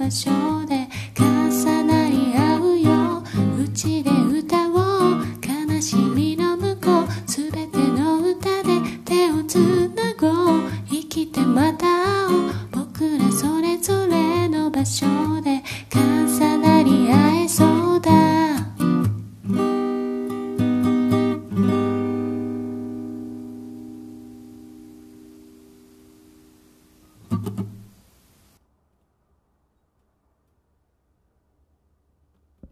場所で重なり合うよ。うちで歌おう、悲しみの向こう、すべての歌で手をつなごう。生きてまた会おう、僕らそれぞれの場所で